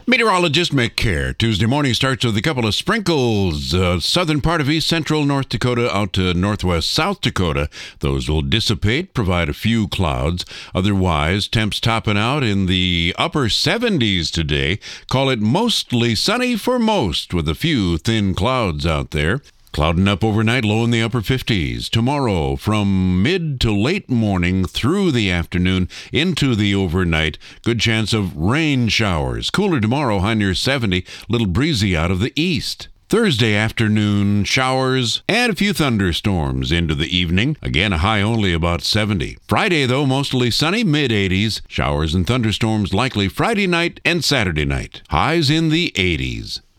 Meteorologist Mick Kerr. Tuesday morning starts with a couple of sprinkles. Southern part of east central North Dakota out to northwest South Dakota. Those will dissipate, provide a few clouds. Otherwise, temps topping out in the upper 70s today. Call it mostly sunny for most, with a few thin clouds out there. Clouding up overnight, low in the upper 50s. Tomorrow, from mid to late morning through the afternoon into the overnight, good chance of rain showers. Cooler tomorrow, high near 70, little breezy out of the east. Thursday afternoon, showers and a few thunderstorms into the evening. Again, a high only about 70. Friday, though, mostly sunny, mid-80s. Showers and thunderstorms likely Friday night and Saturday night. Highs in the 80s.